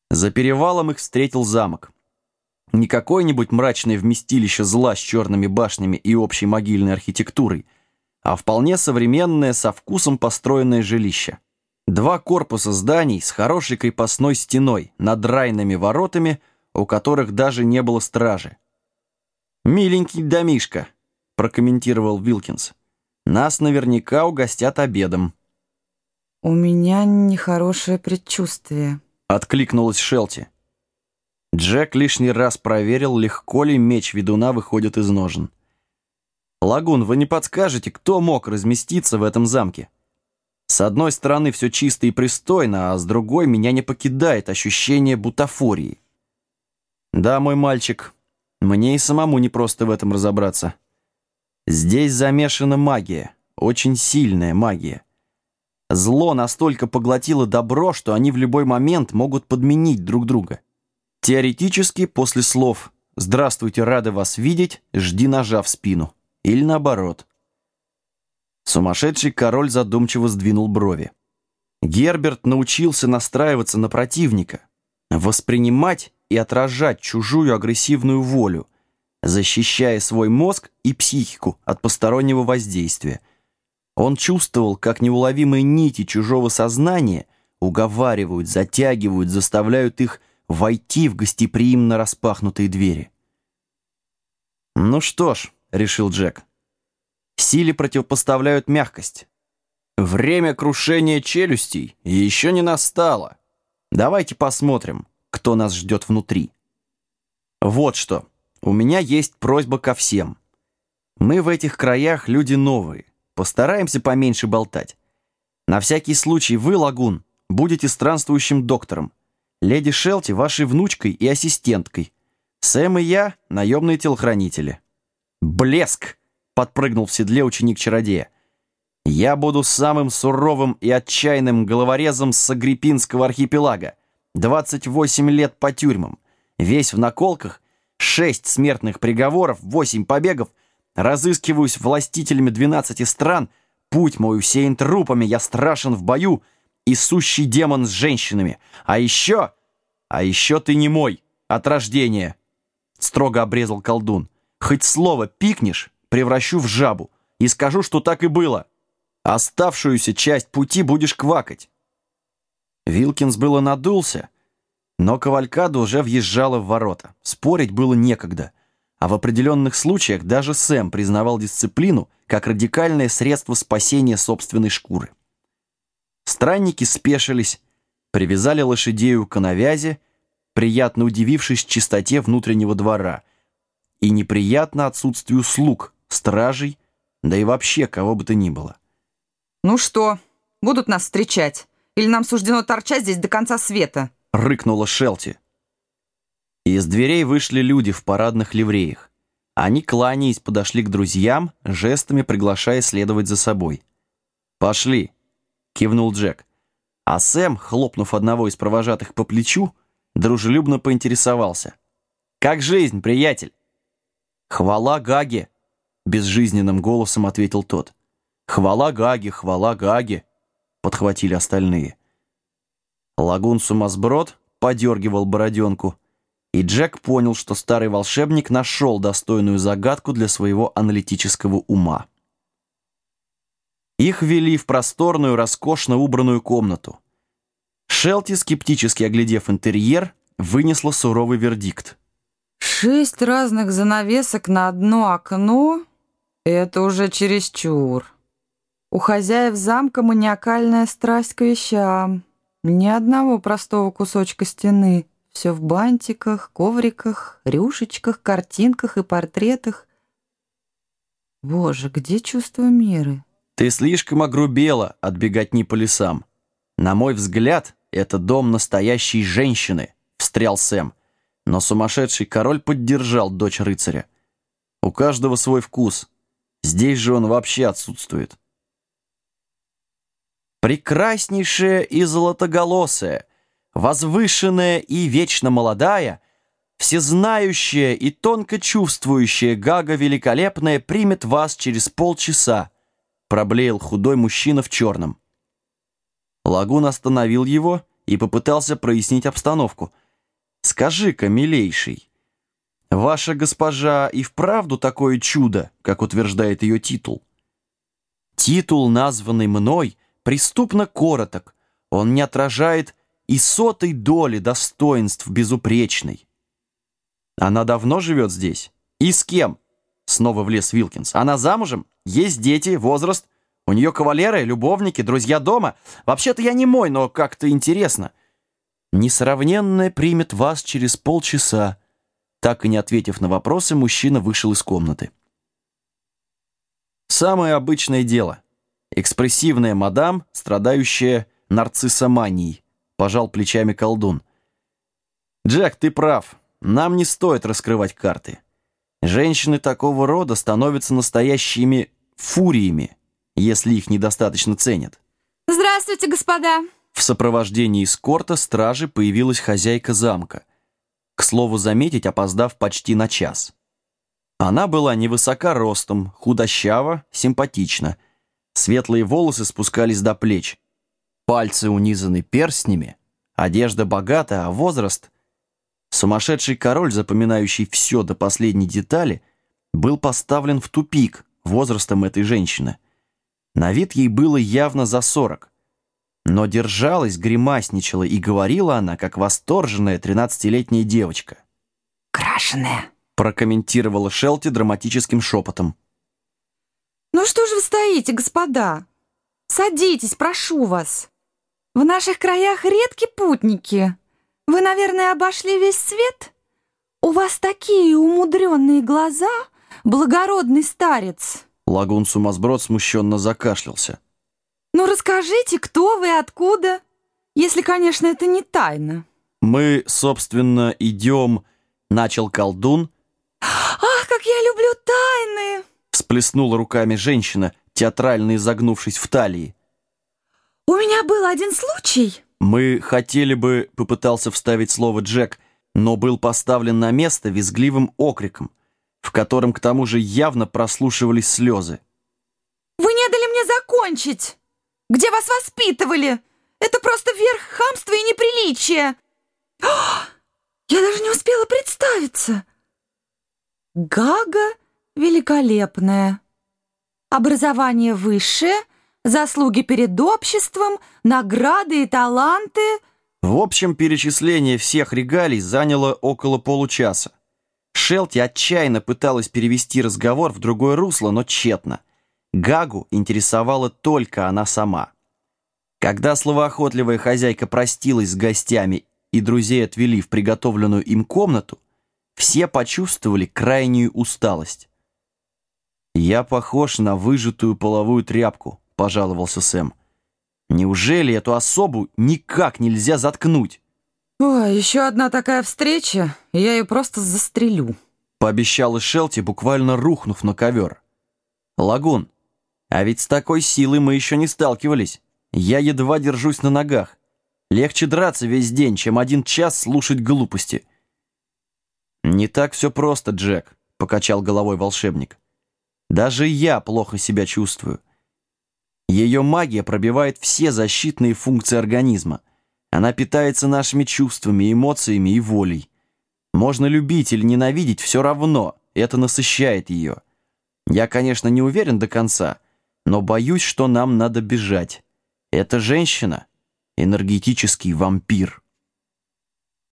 За перевалом их встретил замок. Не какое-нибудь мрачное вместилище зла с черными башнями и общей могильной архитектурой, а вполне современное, со вкусом построенное жилище. 2 корпуса зданий с хорошей крепостной стеной, надраенными воротами, у которых даже не было стражи. «Миленький домишко», — прокомментировал Вилкинс. «Нас наверняка угостят обедом». «У меня нехорошее предчувствие», — откликнулась Шелти. Джек лишний раз проверил, легко ли меч ведуна выходит из ножен. «Лагун, вы не подскажете, кто мог разместиться в этом замке? С одной стороны, все чисто и пристойно, а с другой меня не покидает ощущение бутафории». «Да, мой мальчик, мне и самому непросто в этом разобраться. Здесь замешана магия, очень сильная магия. Зло настолько поглотило добро, что они в любой момент могут подменить друг друга. Теоретически, после слов «Здравствуйте, рады вас видеть», жди ножа в спину. Или наоборот». Сумасшедший король задумчиво сдвинул брови. Герберт научился настраиваться на противника, воспринимать и отражать чужую агрессивную волю, защищая свой мозг и психику от постороннего воздействия. Он чувствовал, как неуловимые нити чужого сознания уговаривают, затягивают, заставляют их войти в гостеприимно распахнутые двери. «Ну что ж», — решил Джек, — «силе противопоставляют мягкость. Время крушения челюстей еще не настало. Давайте посмотрим, кто нас ждет внутри. Вот что, у меня есть просьба ко всем. Мы в этих краях люди новые, постараемся поменьше болтать. На всякий случай вы, Лагун, будете странствующим доктором, леди Шелти вашей внучкой и ассистенткой, Сэм и я — наемные телохранители». «Блеск!» — подпрыгнул в седле ученик-чародея. «Я буду самым суровым и отчаянным головорезом с Агриппинского архипелага. 28 лет по тюрьмам, весь в наколках, 6 смертных приговоров, 8 побегов, разыскиваюсь властителями 12 стран, путь мой усеян трупами, я страшен в бою и сущий демон с женщинами. А еще ты не мой, от рождения», — строго обрезал колдун. «Хоть слово пикнешь, превращу в жабу и скажу, что так и было. Оставшуюся часть пути будешь квакать». Вилкинс было надулся, но кавалькада уже въезжала в ворота. Спорить было некогда, а в определенных случаях даже Сэм признавал дисциплину как радикальное средство спасения собственной шкуры. Странники спешились, привязали лошадей у коновязи, приятно удивившись чистоте внутреннего двора и неприятно отсутствию слуг, стражей, да и вообще кого бы то ни было. «Ну что, будут нас встречать? Или нам суждено торчать здесь до конца света?» — рыкнула Шелти. Из дверей вышли люди в парадных ливреях. Они, кланяясь, подошли к друзьям, жестами приглашая следовать за собой. «Пошли», — кивнул Джек. А Сэм, хлопнув одного из провожатых по плечу, дружелюбно поинтересовался: «Как жизнь, приятель?» «Хвала Гаге», — безжизненным голосом ответил тот. «Хвала Гаге», — подхватили остальные. Лагун-сумасброд подергивал бороденку, и Джек понял, что старый волшебник нашел достойную загадку для своего аналитического ума. Их вели в просторную, роскошно убранную комнату. Шелти, скептически оглядев интерьер, вынесла суровый вердикт. 6 разных занавесок на одно окно — это уже чересчур. У хозяев замка маниакальная страсть к вещам. Ни одного простого кусочка стены. Все в бантиках, ковриках, рюшечках, картинках и портретах. Боже, где чувство меры? «Ты слишком огрубела от беготни по лесам. На мой взгляд, это дом настоящей женщины», — встрял Сэм. Но сумасшедший король поддержал дочь рыцаря. «У каждого свой вкус. Здесь же он вообще отсутствует». «Прекраснейшая и золотоголосая, возвышенная и вечно молодая, всезнающая и тонко чувствующая Гага Великолепная примет вас через полчаса», проблеял худой мужчина в черном. Лагун остановил его и попытался прояснить обстановку. Скажи-ка, милейший, ваша госпожа и вправду такое чудо, как утверждает ее титул? Титул, названный мной, преступно короток. Он не отражает и сотой доли достоинств безупречной. Она давно живет здесь? И с кем? Снова влез Вилкинс. Она замужем? Есть дети, возраст? У нее кавалеры, любовники, друзья дома? Вообще-то я не мой, но как-то интересно. Несравненная примет вас через полчаса. Так и не ответив на вопросы, мужчина вышел из комнаты. Самое обычное дело. Экспрессивная мадам, страдающая нарциссоманией, пожал плечами колдун. Джек, ты прав. Нам не стоит раскрывать карты. Женщины такого рода становятся настоящими фуриями, если их недостаточно ценят. Здравствуйте, господа. В сопровождении эскорта стражи появилась хозяйка замка. К слову заметить, опоздав почти на час. Она была невысока ростом, худощава, симпатична. Светлые волосы спускались до плеч. Пальцы унизаны перстнями, одежда богата, а возраст... Сумасшедший король, запоминающий все до последней детали, был поставлен в тупик возрастом этой женщины. На вид ей было явно за 40. Но держалась, гримасничала, и говорила она, как восторженная 13-летняя девочка. «Крашеная», — прокомментировала Шелти драматическим шепотом. «Ну что же вы стоите, господа? Садитесь, прошу вас. В наших краях редки путники. Вы, наверное, обошли весь свет? У вас такие умудренные глаза, благородный старец». Лагун-сумасброд смущенно закашлялся. «Ну расскажите, кто вы, откуда? Если, конечно, это не тайна». «Мы, собственно, идем...» — начал колдун. «Ах, как я люблю тайны!» — всплеснула руками женщина, театрально изогнувшись в талии. «У меня был один случай». «Мы хотели бы...» — попытался вставить слово Джек, но был поставлен на место визгливым окриком, в котором к тому же явно прослушивались слезы. «Вы не дали мне закончить! Где вас воспитывали? Это просто верх хамства и неприличия! Я даже не успела представиться! Гага великолепная. Образование высшее, заслуги перед обществом, награды и таланты». В общем, перечисление всех регалий заняло около получаса. Шелти отчаянно пыталась перевести разговор в другое русло, но тщетно. Гагу интересовала только она сама. Когда словоохотливая хозяйка простилась с гостями и друзей отвели в приготовленную им комнату, все почувствовали крайнюю усталость. «Я похож на выжатую половую тряпку», — пожаловался Сэм. «Неужели эту особу никак нельзя заткнуть?» «Ой, еще одна такая встреча, и я ее просто застрелю», — пообещала Шелти, буквально рухнув на ковер. «Лагун, а ведь с такой силой мы еще не сталкивались. Я едва держусь на ногах. Легче драться весь день, чем 1 час слушать глупости». «Не так все просто, Джек», — покачал головой волшебник. «Даже я плохо себя чувствую. Ее магия пробивает все защитные функции организма. Она питается нашими чувствами, эмоциями и волей. Можно любить или ненавидеть, все равно, это насыщает ее. Я, конечно, не уверен до конца, но боюсь, что нам надо бежать. Эта женщина — энергетический вампир».